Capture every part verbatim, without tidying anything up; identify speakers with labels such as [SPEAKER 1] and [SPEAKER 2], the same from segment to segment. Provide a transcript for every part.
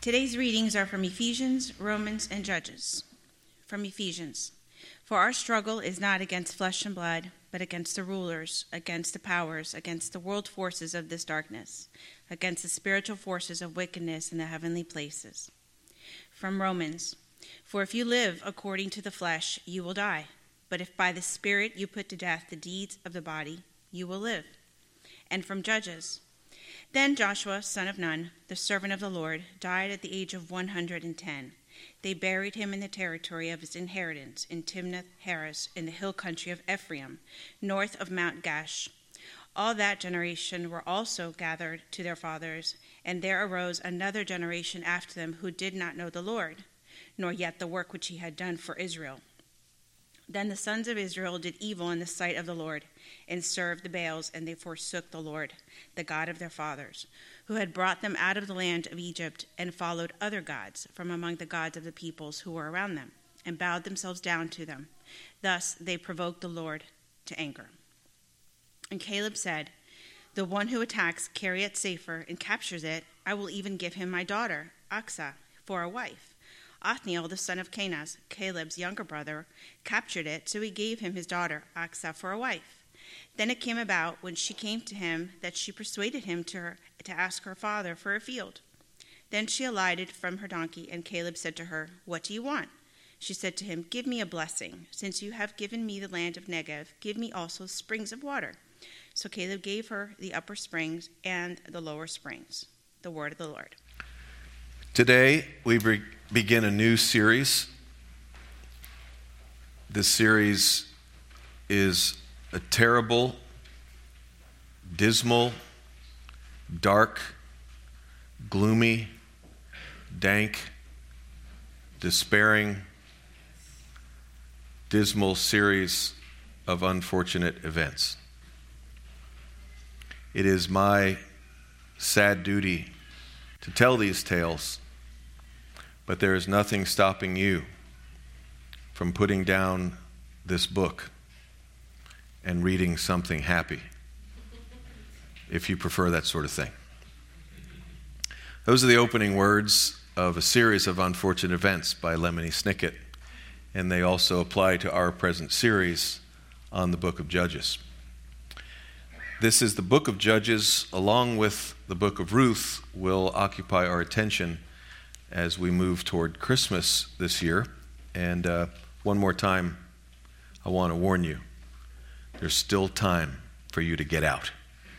[SPEAKER 1] Today's readings are from Ephesians, Romans, and Judges. From Ephesians. For our struggle is not against flesh and blood, but against the rulers, against the powers, against the world forces of this darkness, against the spiritual forces of wickedness in the heavenly places. From Romans. For if you live according to the flesh, you will die. But if by the Spirit you put to death the deeds of the body, you will live. And from Judges. Then Joshua, son of Nun, the servant of the Lord, died at the age of one hundred ten. They buried him in the territory of his inheritance in Timnath-Heres in the hill country of Ephraim, north of Mount Gaash. All that generation were also gathered to their fathers, and there arose another generation after them who did not know the Lord, nor yet the work which he had done for Israel. Then the sons of Israel did evil in the sight of the Lord, and served the Baals, and they forsook the Lord, the God of their fathers, who had brought them out of the land of Egypt, and followed other gods from among the gods of the peoples who were around them, and bowed themselves down to them. Thus they provoked the Lord to anger. And Caleb said, the one who attacks Kiriath Sefer and captures it, I will even give him my daughter, Achsah, for a wife. Othniel, the son of Kenaz, Caleb's younger brother, captured it, so he gave him his daughter, Achsah, for a wife. Then it came about, when she came to him, that she persuaded him to, her, to ask her father for a field. Then she alighted from her donkey, and Caleb said to her, what do you want? She said to him, give me a blessing. Since you have given me the land of Negev, give me also springs of water. So Caleb gave her the upper springs and the lower springs. The word of the Lord.
[SPEAKER 2] Today, we be- begin a new series. This series is a terrible, dismal, dark, gloomy, dank, despairing, dismal series of unfortunate events. It is my sad duty to tell these tales, but there is nothing stopping you from putting down this book and reading something happy, if you prefer that sort of thing. Those are the opening words of a series of unfortunate events by Lemony Snicket, and they also apply to our present series on the book of Judges. This is the book of Judges, along with the book of Ruth, will occupy our attention as we move toward Christmas this year. And uh, one more time, I want to warn you, there's still time for you to get out.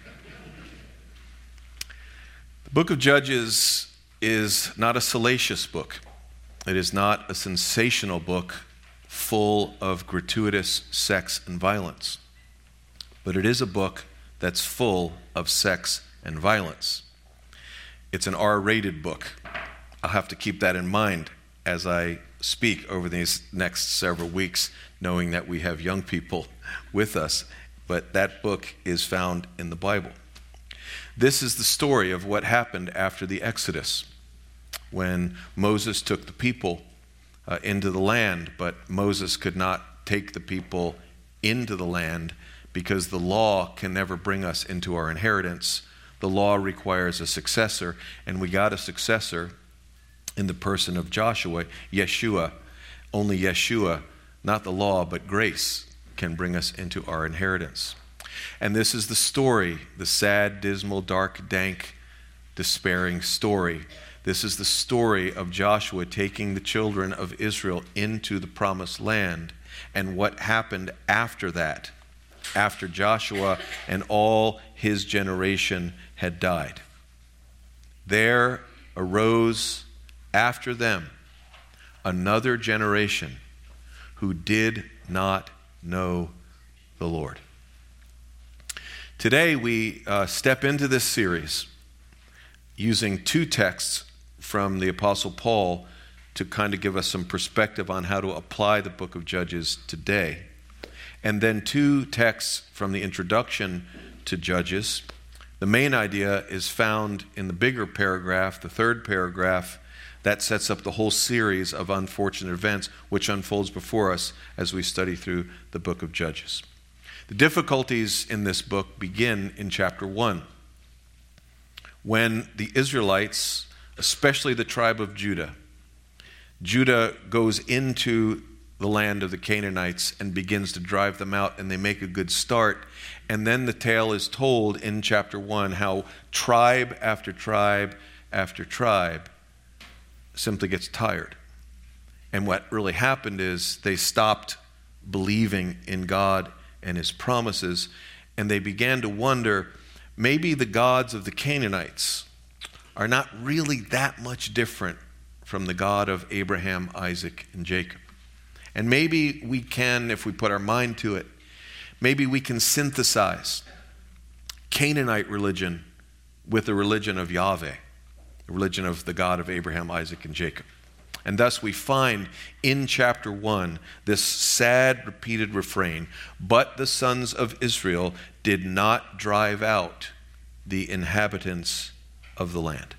[SPEAKER 2] The book of Judges is not a salacious book. It is not a sensational book full of gratuitous sex and violence. But it is a book that's full of sex and violence. It's an R-rated book. I'll have to keep that in mind as I speak over these next several weeks, knowing that we have young people with us, but that book is found in the Bible. This is the story of what happened after the Exodus, when Moses took the people uh, into the land, but Moses could not take the people into the land because the law can never bring us into our inheritance. The law requires a successor, and we got a successor in the person of Joshua, Yeshua. Only Yeshua, not the law, but grace, can bring us into our inheritance. And this is the story, the sad, dismal, dark, dank, despairing story. This is the story of Joshua taking the children of Israel into the promised land, and what happened after that, after Joshua and all his generation had died. There arose after them another generation who did not know the Lord. Today we uh, step into this series using two texts from the Apostle Paul to kind of give us some perspective on how to apply the book of Judges today. And then two texts from the introduction to Judges. The main idea is found in the bigger paragraph, the third paragraph, that sets up the whole series of unfortunate events which unfolds before us as we study through the book of Judges. The difficulties in this book begin in chapter one, when the Israelites especially the tribe of Judah. Judah goes into the land of the Canaanites and begins to drive them out, and they make a good start. And then the tale is told in chapter one how tribe after tribe after tribe simply gets tired. And what really happened is they stopped believing in God and his promises, and they began to wonder, maybe the gods of the Canaanites are not really that much different from the God of Abraham, Isaac, and Jacob. And maybe we can, if we put our mind to it, maybe we can synthesize Canaanite religion with the religion of Yahweh, the religion of the God of Abraham, Isaac, and Jacob. And thus we find in chapter one this sad repeated refrain, but the sons of Israel did not drive out the inhabitants of the land.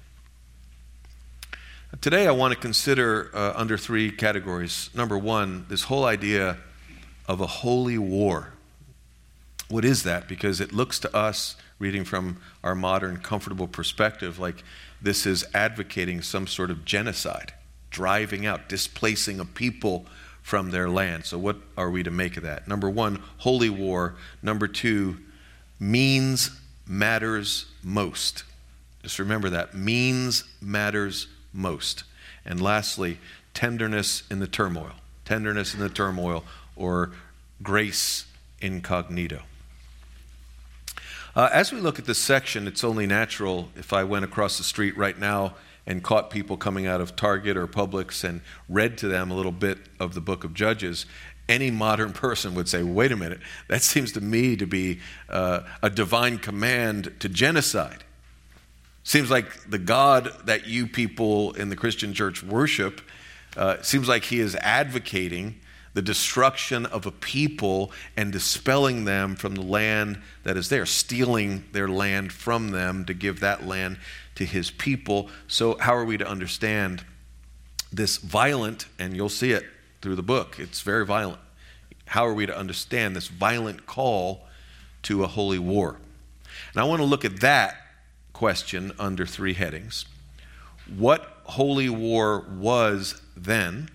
[SPEAKER 2] Today I want to consider uh, under three categories. Number one, this whole idea of a holy war. What is that? Because it looks to us, reading from our modern comfortable perspective, like this is advocating some sort of genocide, driving out, displacing a people from their land. So what are we to make of that? Number one, holy war. Number two, means matters most. Just remember that. Means matters most. And lastly, tenderness in the turmoil. Tenderness in the turmoil, or grace incognito. Uh, as we look at this section, it's only natural if I went across the street right now and caught people coming out of Target or Publix and read to them a little bit of the book of Judges, any modern person would say, wait a minute, that seems to me to be uh, a divine command to genocide. Seems like the God that you people in the Christian church worship, uh, seems like he is advocating the destruction of a people and dispelling them from the land that is there, stealing their land from them to give that land to his people. So how are we to understand this violent, and you'll see it through the book, it's very violent. How are we to understand this violent call to a holy war? And I want to look at that question under three headings. What holy war was then,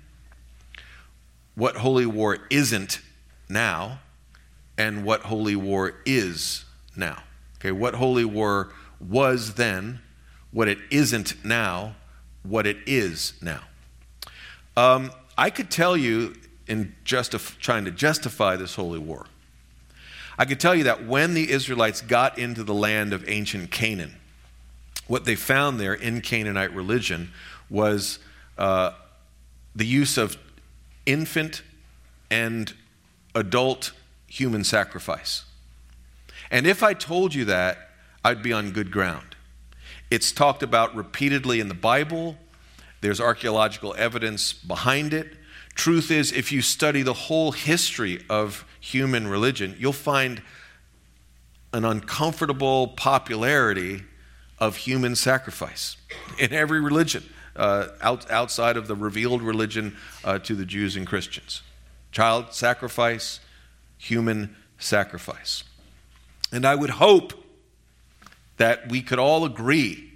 [SPEAKER 2] what holy war isn't now, and what holy war is now. Okay, what holy war was then, what it isn't now, what it is now. Um, I could tell you, in justif- trying to justify this holy war, I could tell you that when the Israelites got into the land of ancient Canaan, what they found there in Canaanite religion was uh, the use of infant and adult human sacrifice. And if I told you that, I'd be on good ground. It's talked about repeatedly in the Bible. There's archaeological evidence behind it. Truth is, if you study the whole history of human religion, you'll find an uncomfortable popularity of human sacrifice in every religion, uh, out, outside of the revealed religion uh, to the Jews and Christians. Child sacrifice, human sacrifice. And I would hope that we could all agree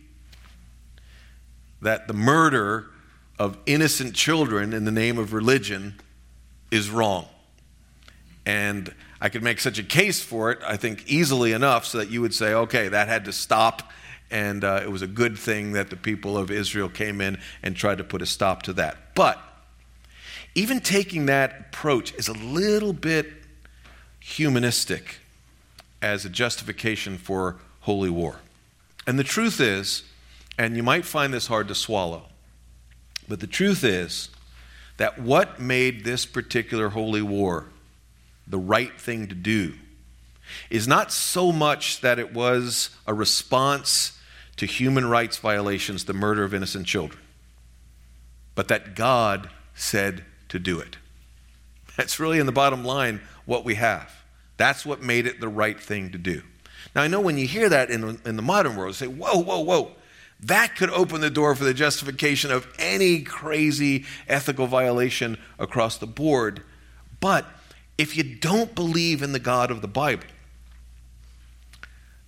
[SPEAKER 2] that the murder of innocent children in the name of religion is wrong. And I could make such a case for it, I think, easily enough so that you would say, okay, that had to stop, and uh, it was a good thing that the people of Israel came in and tried to put a stop to that. But even taking that approach is a little bit humanistic as a justification for holy war. And the truth is, and you might find this hard to swallow, but the truth is that what made this particular holy war the right thing to do is not so much that it was a response to human rights violations, the murder of innocent children, but that God said to do it. That's really, in the bottom line, what we have. That's what made it the right thing to do. Now, I know when you hear that in the, in the modern world, you say, whoa, whoa, whoa. That could open the door for the justification of any crazy ethical violation across the board. But if you don't believe in the God of the Bible,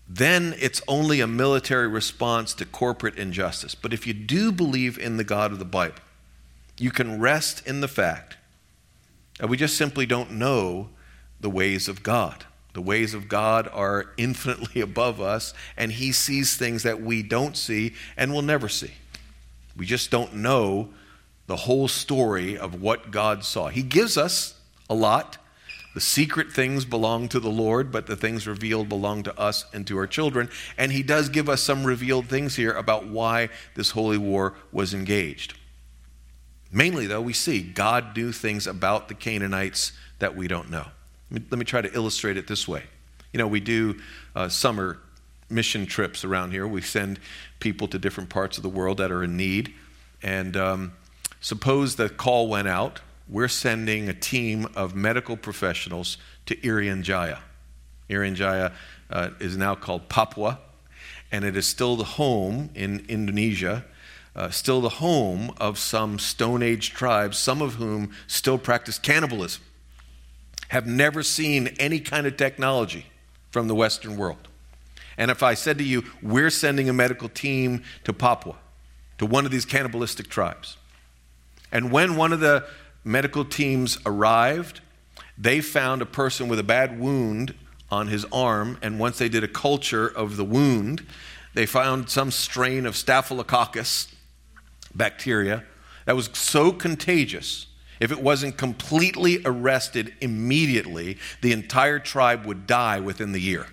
[SPEAKER 2] then it's only a military response to corporate injustice. But if you do believe in the God of the Bible, you can rest in the fact that we just simply don't know the ways of God. The ways of God are infinitely above us, and he sees things that we don't see and will never see. We just don't know the whole story of what God saw. He gives us a lot. The secret things belong to the Lord, but the things revealed belong to us and to our children. And he does give us some revealed things here about why this holy war was engaged. Mainly, though, we see God do things about the Canaanites that we don't know. Let me, let me try to illustrate it this way. You know, we do uh, summer mission trips around here. We send people to different parts of the world that are in need. And um, suppose the call went out. We're sending a team of medical professionals to Irian Jaya. Irian Jaya uh, is now called Papua, and it is still the home in Indonesia, uh, still the home of some Stone Age tribes, some of whom still practice cannibalism, have never seen any kind of technology from the Western world. And if I said to you, we're sending a medical team to Papua, to one of these cannibalistic tribes, and when one of the medical teams arrived, they found a person with a bad wound on his arm, and once they did a culture of the wound, they found some strain of Staphylococcus bacteria that was so contagious, if it wasn't completely arrested immediately, the entire tribe would die within the year.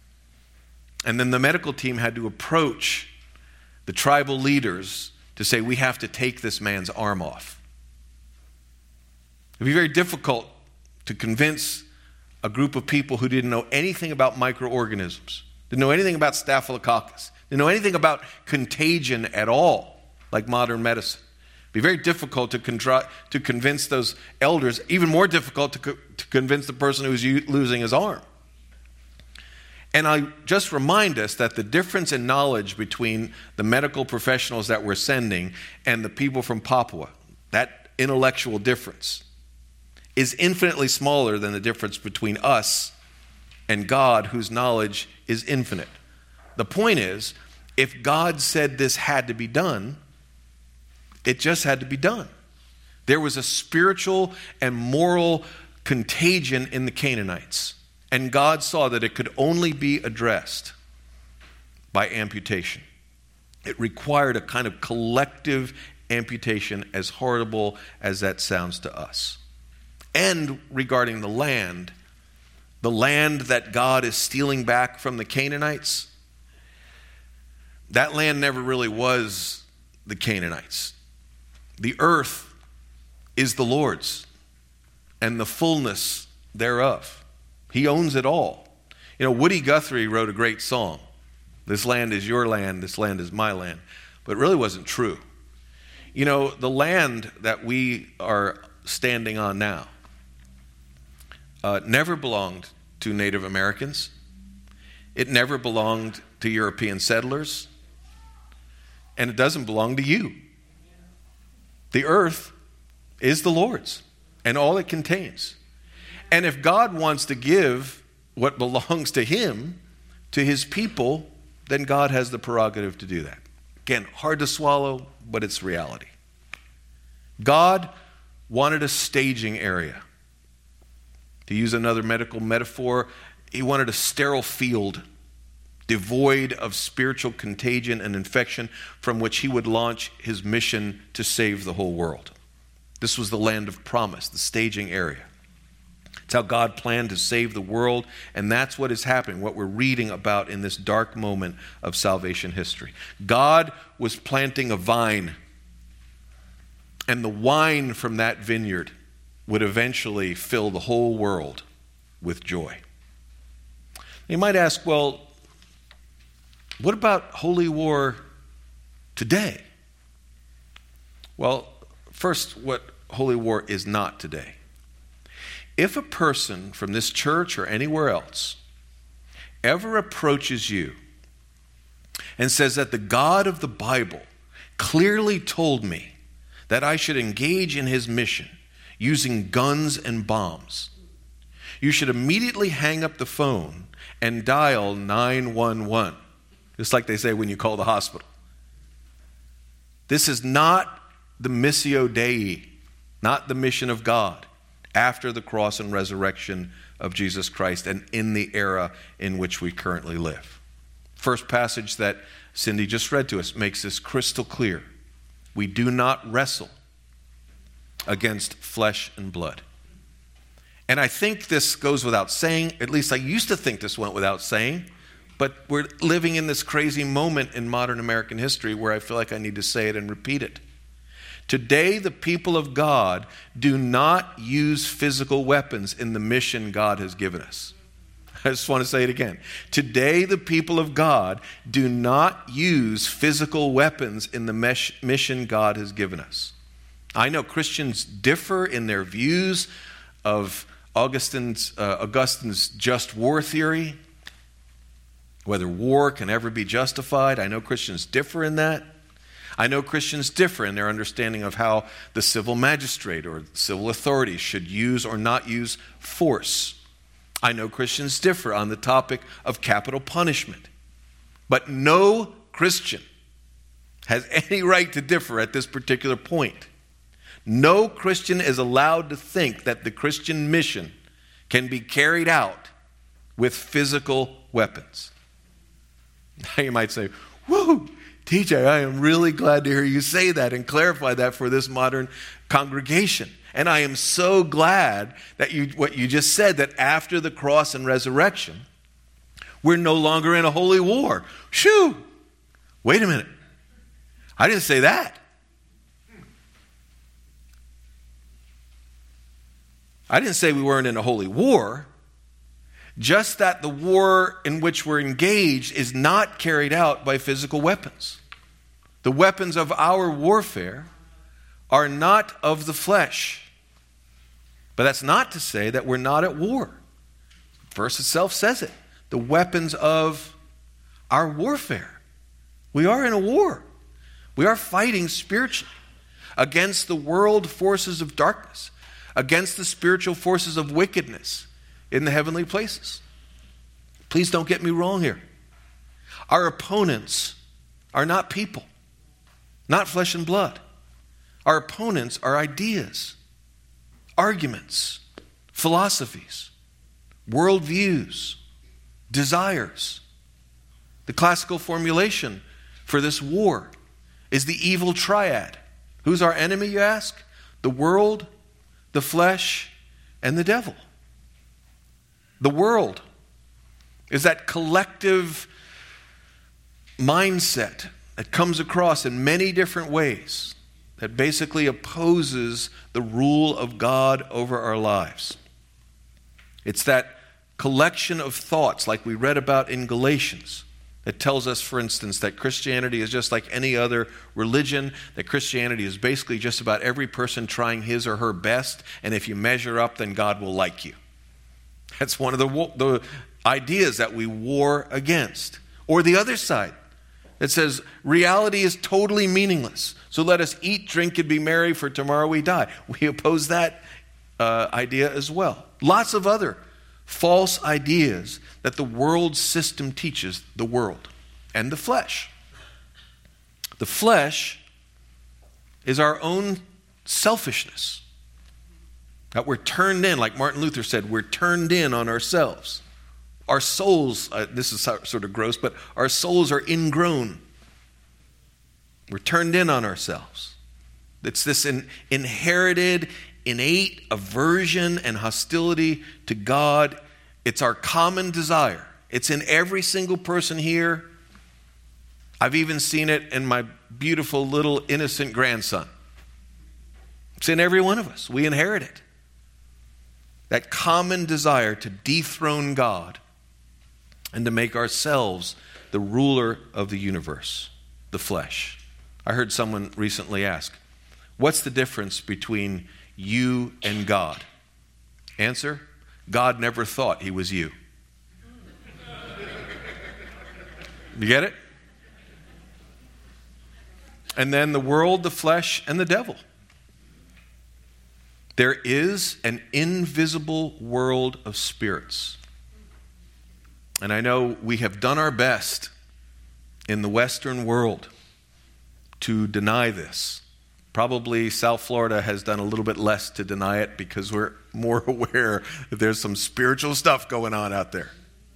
[SPEAKER 2] And then the medical team had to approach the tribal leaders to say, we have to take this man's arm off. It'd be very difficult to convince a group of people who didn't know anything about microorganisms, didn't know anything about Staphylococcus, didn't know anything about contagion at all, like modern medicine. It'd be very difficult to, contri- to convince those elders, even more difficult to, co- to convince the person who's u- losing his arm. And I just remind us that the difference in knowledge between the medical professionals that we're sending and the people from Papua, that intellectual difference, is infinitely smaller than the difference between us and God, whose knowledge is infinite. The point is, if God said this had to be done, it just had to be done. There was a spiritual and moral contagion in the Canaanites, and God saw that it could only be addressed by amputation. It required a kind of collective amputation, as horrible as that sounds to us. And regarding the land, the land that God is stealing back from the Canaanites, that land never really was the Canaanites. The earth is the Lord's, and the fullness thereof. He owns it all. You know, Woody Guthrie wrote a great song, "This land is your land, this land is my land," but it really wasn't true. You know, the land that we are standing on now uh, never belonged to Native Americans. It never belonged to European settlers. And it doesn't belong to you. The earth is the Lord's and all it contains. And if God wants to give what belongs to him to his people, then God has the prerogative to do that. Again, hard to swallow, but it's reality. God wanted a staging area. To use another medical metaphor, he wanted a sterile field devoid of spiritual contagion and infection from which he would launch his mission to save the whole world. This was the land of promise, the staging area. It's how God planned to save the world, and that's what is happening, what we're reading about in this dark moment of salvation history. God was planting a vine, and the wine from that vineyard would eventually fill the whole world with joy. You might ask, well, what about holy war today? Well, first, what holy war is not today. If a person from this church or anywhere else ever approaches you and says that the God of the Bible clearly told me that I should engage in his mission using guns and bombs, you should immediately hang up the phone and dial nine one one, just like they say when you call the hospital. This is not the Missio Dei, not the mission of God after the cross and resurrection of Jesus Christ and in the era in which we currently live. First passage that Cindy just read to us makes this crystal clear. We do not wrestle against flesh and blood. And I think this goes without saying, at least I used to think this went without saying, but we're living in this crazy moment in modern American history where I feel like I need to say it and repeat it. Today, the people of God do not use physical weapons in the mission God has given us. I just want to say it again. Today, the people of God do not use physical weapons in the mesh- mission God has given us. I know Christians differ in their views of Augustine's, uh, Augustine's just war theory, whether war can ever be justified. I know Christians differ in that. I know Christians differ in their understanding of how the civil magistrate or civil authorities should use or not use force. I know Christians differ on the topic of capital punishment. But no Christian has any right to differ at this particular point. No Christian is allowed to think that the Christian mission can be carried out with physical weapons. Now you might say, whoo, T J, I am really glad to hear you say that and clarify that for this modern congregation. And I am so glad that you, what you just said, that after the cross and resurrection, we're no longer in a holy war. Shoo! Wait a minute. I didn't say that. I didn't say we weren't in a holy war. Just that the war in which we're engaged is not carried out by physical weapons. The weapons of our warfare are not of the flesh. But that's not to say that we're not at war. The verse itself says it. The weapons of our warfare. We are in a war. We are fighting spiritually against the world forces of darkness, against the spiritual forces of wickedness in the heavenly places. Please don't get me wrong here. Our opponents are not people, not flesh and blood. Our opponents are ideas, arguments, philosophies, worldviews, desires. The classical formulation for this war is the evil triad. Who's our enemy, you ask? The world, the flesh, and the devil. The world is that collective mindset that comes across in many different ways that basically opposes the rule of God over our lives. It's that collection of thoughts like we read about in Galatians that tells us, for instance, that Christianity is just like any other religion, that Christianity is basically just about every person trying his or her best, and if you measure up, then God will like you. That's one of the, the ideas that we war against. Or the other side that says reality is totally meaningless. So let us eat, drink, and be merry, for tomorrow we die. We oppose that uh, idea as well. Lots of other false ideas that the world system teaches the world and the flesh. The flesh is our own selfishness. That we're turned in, like Martin Luther said, we're turned in on ourselves. Our souls, uh, this is sort of gross, but our souls are ingrown. We're turned in on ourselves. It's this in, inherited, innate aversion and hostility to God. It's our common desire. It's in every single person here. I've even seen it in my beautiful little innocent grandson. It's in every one of us. We inherit it. That common desire to dethrone God and to make ourselves the ruler of the universe, the flesh. I heard someone recently ask, what's the difference between you and God? Answer, God never thought he was you. You get it? And then the world, the flesh, and the devil. There is an invisible world of spirits. And I know we have done our best in the Western world to deny this. Probably South Florida has done a little bit less to deny it because we're more aware that there's some spiritual stuff going on out there.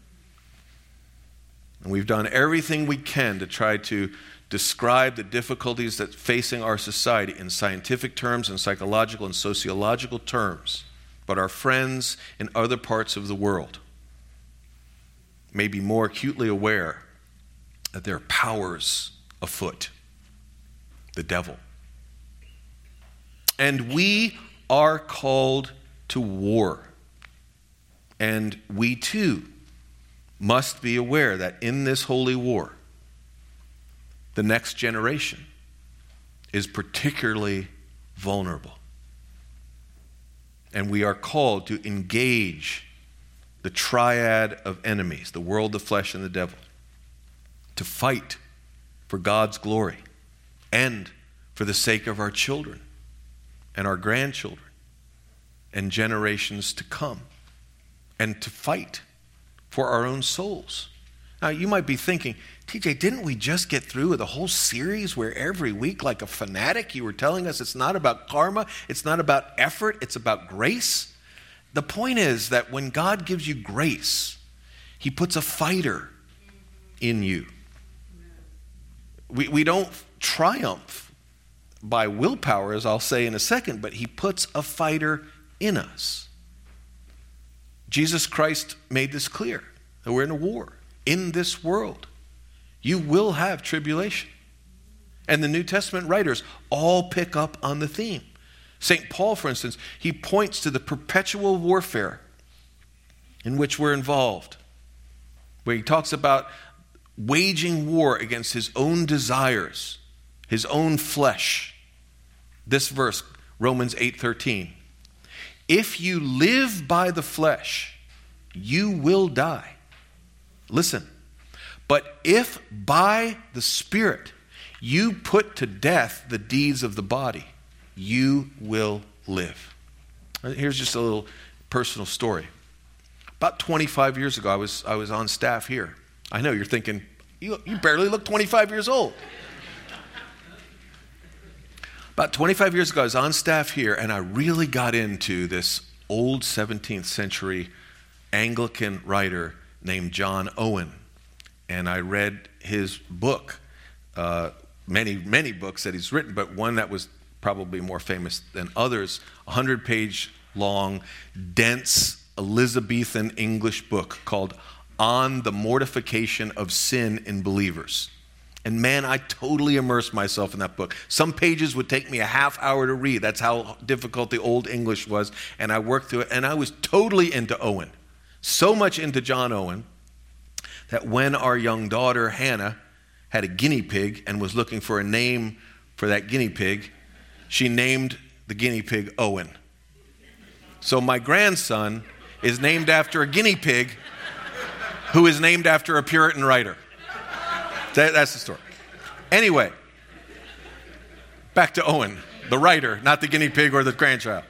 [SPEAKER 2] And we've done everything we can to try to describe the difficulties that's facing our society in scientific terms and psychological and sociological terms. But our friends in other parts of the world may be more acutely aware that there are powers afoot. The devil. And we are called to war. And we too must be aware that in this holy war, the next generation is particularly vulnerable. And we are called to engage the triad of enemies, the world, the flesh, and the devil, to fight for God's glory and for the sake of our children and our grandchildren and generations to come, and to fight for our own souls. Now, you might be thinking, T J, didn't we just get through with a whole series where every week, like a fanatic, you were telling us it's not about karma, it's not about effort, it's about grace? The point is that when God gives you grace, he puts a fighter in you. We, we don't triumph by willpower, as I'll say in a second, but he puts a fighter in us. Jesus Christ made this clear, that we're in a war. In this world, you will have tribulation. And the New Testament writers all pick up on the theme. Saint Paul, for instance, he points to the perpetual warfare in which we're involved, where he talks about waging war against his own desires, his own flesh. This verse, Romans eight thirteen. If you live by the flesh, you will die. Listen, but if by the Spirit you put to death the deeds of the body, you will live. Here's just a little personal story. About twenty-five years ago, I was I was on staff here. I know you're thinking, you, you barely look twenty-five years old. About twenty-five years ago, I was on staff here, and I really got into this old seventeenth century Anglican writer named John Owen. And I read his book, uh, many, many books that he's written, but one that was probably more famous than others, a hundred-page long, dense Elizabethan English book called On the Mortification of Sin in Believers. And man, I totally immersed myself in that book. Some pages would take me a half hour to read. That's how difficult the Old English was. And I worked through it, and I was totally into Owen. So much into John Owen that when our young daughter, Hannah, had a guinea pig and was looking for a name for that guinea pig, she named the guinea pig Owen. So my grandson is named after a guinea pig who is named after a Puritan writer. That, that's the story. Anyway, back to Owen, the writer, not the guinea pig or the grandchild.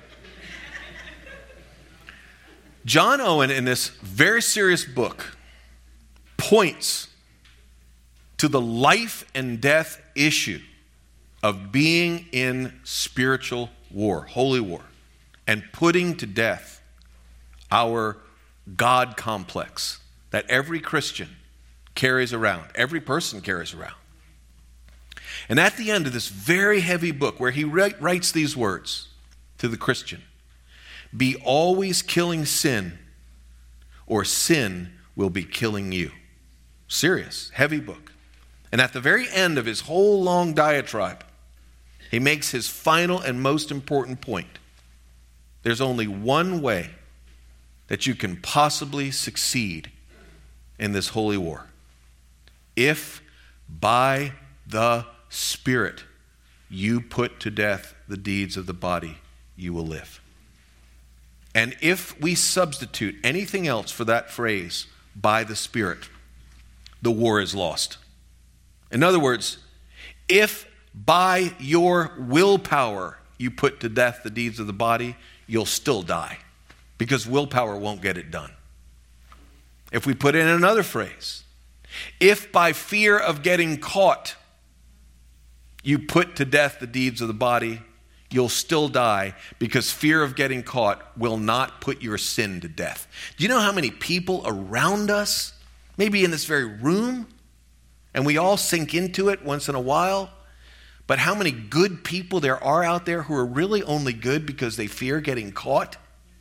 [SPEAKER 2] John Owen, in this very serious book, points to the life and death issue of being in spiritual war, holy war, and putting to death our God complex that every Christian carries around, every person carries around. And at the end of this very heavy book, where he writes these words to the Christian, be always killing sin, or sin will be killing you. Serious, heavy book. And at the very end of his whole long diatribe, he makes his final and most important point. There's only one way that you can possibly succeed in this holy war. If by the Spirit you put to death the deeds of the body, you will live. And if we substitute anything else for that phrase, by the Spirit, the war is lost. In other words, if by your willpower you put to death the deeds of the body, you'll still die, because willpower won't get it done. If we put in another phrase, if by fear of getting caught, you put to death the deeds of the body, you'll still die, because fear of getting caught will not put your sin to death. Do you know how many people around us, maybe in this very room, and we all sink into it once in a while, but how many good people there are out there who are really only good because they fear getting caught?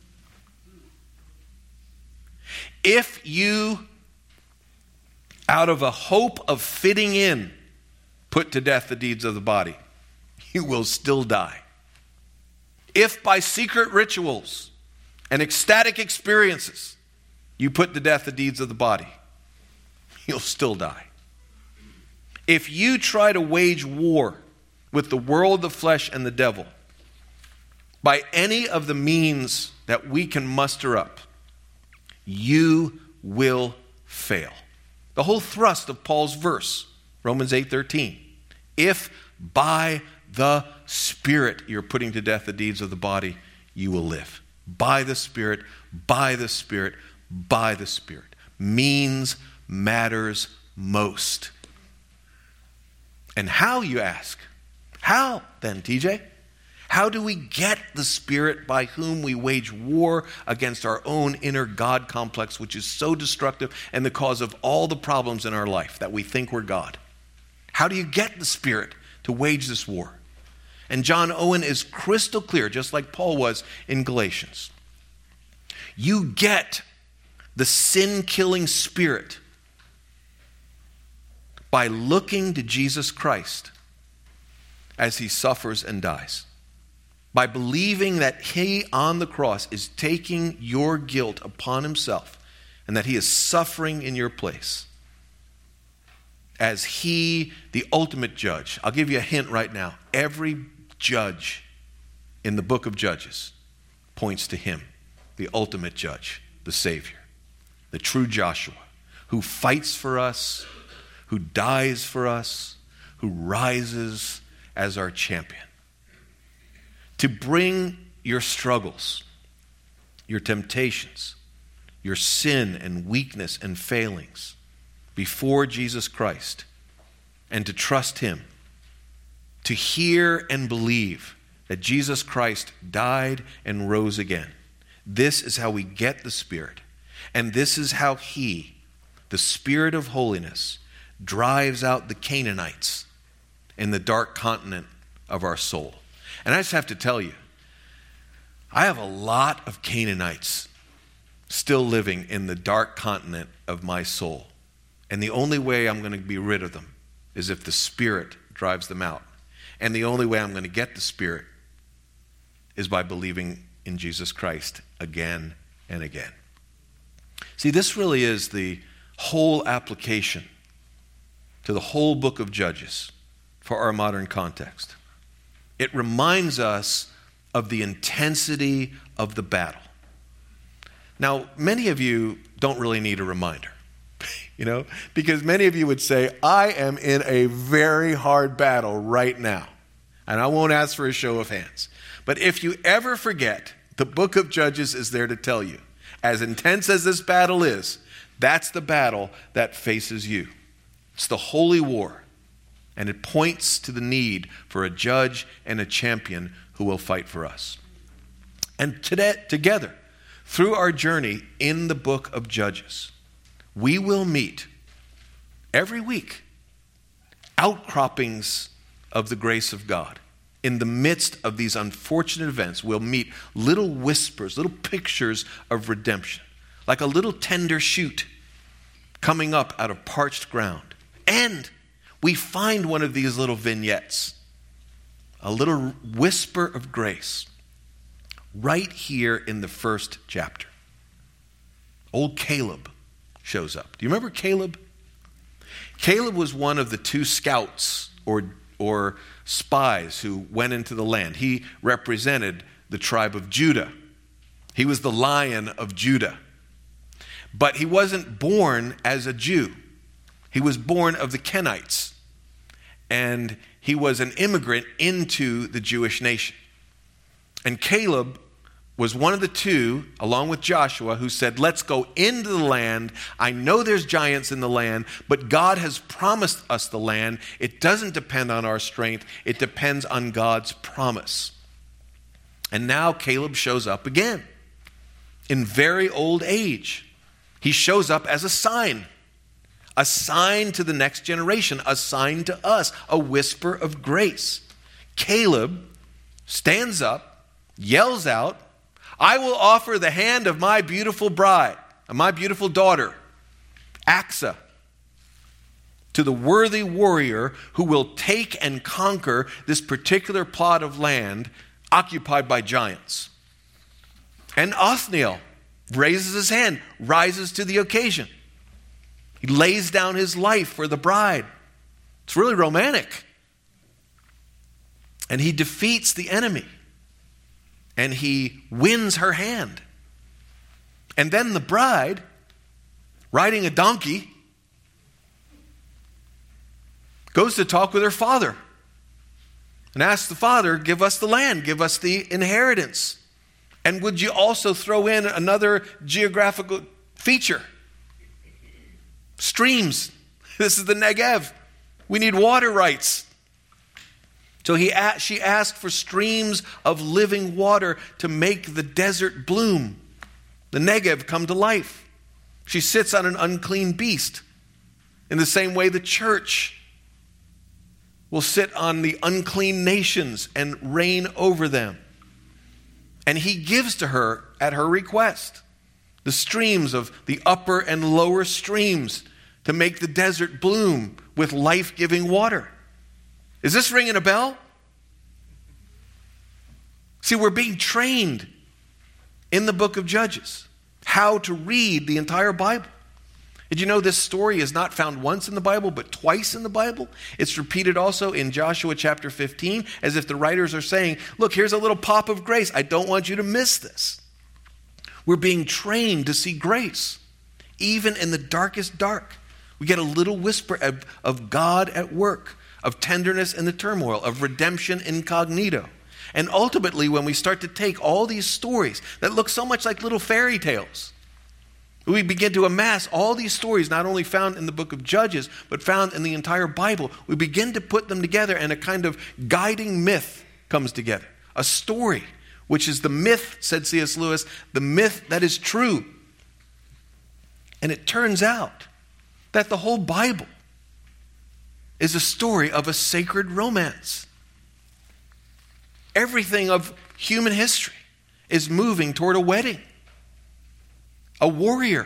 [SPEAKER 2] If you, out of a hope of fitting in, put to death the deeds of the body, you will still die. If by secret rituals and ecstatic experiences you put to death the deeds of the body, you'll still die. If you try to wage war with the world, the flesh, and the devil by any of the means that we can muster up, you will fail. The whole thrust of Paul's verse, Romans eight thirteen. If by the Spirit you're putting to death the deeds of the body, you will live. By the Spirit, by the Spirit, by the Spirit. Means matters most. And how, you ask? How then, T J? How do we get the Spirit by whom we wage war against our own inner God complex, which is so destructive and the cause of all the problems in our life that we think we're God? How do you get the Spirit to wage this war? And John Owen is crystal clear, just like Paul was in Galatians. You get the sin-killing Spirit by looking to Jesus Christ as he suffers and dies. By believing that he on the cross is taking your guilt upon himself and that he is suffering in your place as he, the ultimate judge. I'll give you a hint right now. Every judge in the book of Judges points to him, the ultimate judge, the Savior, the true Joshua, who fights for us, who dies for us, who rises as our champion. To bring your struggles, your temptations, your sin and weakness and failings before Jesus Christ, and to trust him, to hear and believe that Jesus Christ died and rose again. This is how we get the Spirit. And this is how he, the Spirit of holiness, drives out the Canaanites in the dark continent of our soul. And I just have to tell you, I have a lot of Canaanites still living in the dark continent of my soul. And the only way I'm going to be rid of them is if the Spirit drives them out. And the only way I'm going to get the Spirit is by believing in Jesus Christ again and again. See, this really is the whole application to the whole book of Judges for our modern context. It reminds us of the intensity of the battle. Now, many of you don't really need a reminder, you know, because many of you would say, I am in a very hard battle right now. And I won't ask for a show of hands. But if you ever forget, the book of Judges is there to tell you, as intense as this battle is, that's the battle that faces you. It's the holy war. And it points to the need for a judge and a champion who will fight for us. And today, together, through our journey in the book of Judges, we will meet every week outcroppings of the grace of God. In the midst of these unfortunate events, we'll meet little whispers, little pictures of redemption, like a little tender shoot coming up out of parched ground. And we find one of these little vignettes, a little whisper of grace, right here in the first chapter. Old Caleb shows up. Do you remember Caleb? Caleb was one of the two scouts or, or spies who went into the land. He represented the tribe of Judah. He was the Lion of Judah. But he wasn't born as a Jew. He was born of the Kenites. And he was an immigrant into the Jewish nation. And Caleb was one of the two, along with Joshua, who said, let's go into the land. I know there's giants in the land, but God has promised us the land. It doesn't depend on our strength. It depends on God's promise. And now Caleb shows up again in very old age. He shows up as a sign, a sign to the next generation, a sign to us, a whisper of grace. Caleb stands up, yells out, I will offer the hand of my beautiful bride, of my beautiful daughter, Achsah, to the worthy warrior who will take and conquer this particular plot of land occupied by giants. And Othniel raises his hand, rises to the occasion. He lays down his life for the bride. It's really romantic. And he defeats the enemy. And he wins her hand. And then the bride, riding a donkey, goes to talk with her father and asks the father, give us the land, give us the inheritance. And would you also throw in another geographical feature? Streams. This is the Negev. We need water rights. So he, she asked for streams of living water to make the desert bloom, the Negev come to life. She sits on an unclean beast. In the same way the church will sit on the unclean nations and reign over them. And he gives to her, at her request, the streams of the upper and lower streams to make the desert bloom with life-giving water. Is this ringing a bell? See, we're being trained in the book of Judges how to read the entire Bible. Did you know this story is not found once in the Bible, but twice in the Bible? It's repeated also in Joshua chapter fifteen, as if the writers are saying, look, here's a little pop of grace. I don't want you to miss this. We're being trained to see grace, even in the darkest dark. We get a little whisper of, of God at work, of tenderness in the turmoil, of redemption incognito. And ultimately, when we start to take all these stories that look so much like little fairy tales, we begin to amass all these stories, not only found in the book of Judges, but found in the entire Bible. We begin to put them together, and a kind of guiding myth comes together. A story, which is the myth, said C S Lewis, the myth that is true. And it turns out that the whole Bible is a story of a sacred romance. Everything of human history is moving toward a wedding. A warrior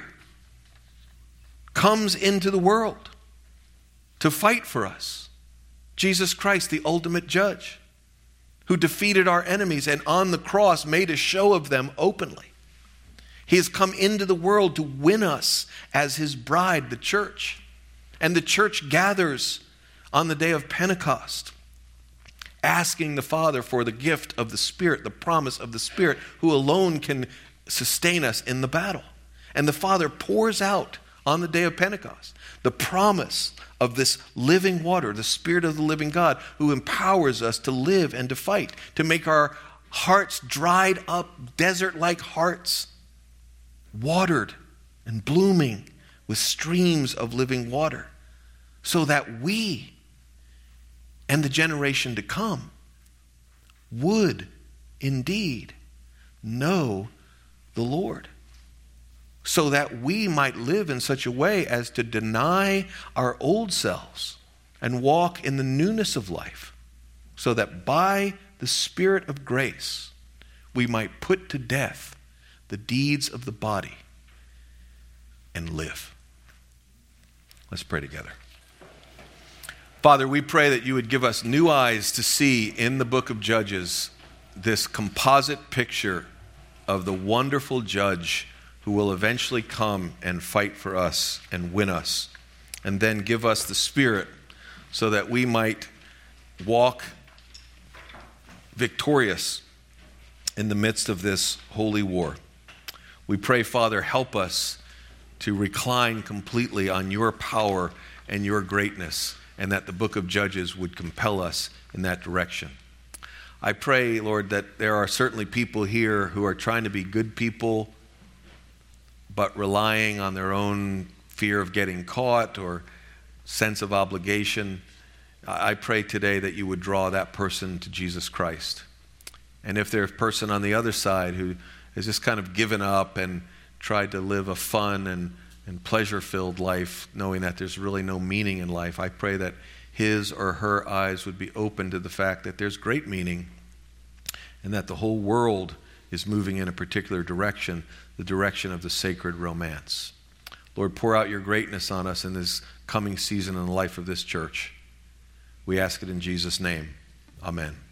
[SPEAKER 2] comes into the world to fight for us. Jesus Christ, the ultimate judge, who defeated our enemies and on the cross made a show of them openly. He has come into the world to win us as his bride, the church. And the church gathers on the day of Pentecost, asking the Father for the gift of the Spirit, the promise of the Spirit, who alone can sustain us in the battle. And the Father pours out on the day of Pentecost the promise of this living water, the Spirit of the living God, who empowers us to live and to fight, to make our hearts dried up, desert-like hearts, watered and blooming with streams of living water, so that we and the generation to come would indeed know the Lord, so that we might live in such a way as to deny our old selves and walk in the newness of life, so that by the Spirit of grace we might put to death the deeds of the body and live. Let's pray together. Father, we pray that you would give us new eyes to see in the book of Judges this composite picture of the wonderful judge who will eventually come and fight for us and win us, and then give us the Spirit so that we might walk victorious in the midst of this holy war. We pray, Father, help us to recline completely on your power and your greatness, and that the book of Judges would compel us in that direction. I pray, Lord, that there are certainly people here who are trying to be good people, but relying on their own fear of getting caught or sense of obligation. I pray today that you would draw that person to Jesus Christ. And if there's a person on the other side who has just kind of given up and tried to live a fun and, and pleasure-filled life, knowing that there's really no meaning in life, I pray that his or her eyes would be open to the fact that there's great meaning and that the whole world is moving in a particular direction, the direction of the sacred romance. Lord, pour out your greatness on us in this coming season in the life of this church. We ask it in Jesus' name. Amen.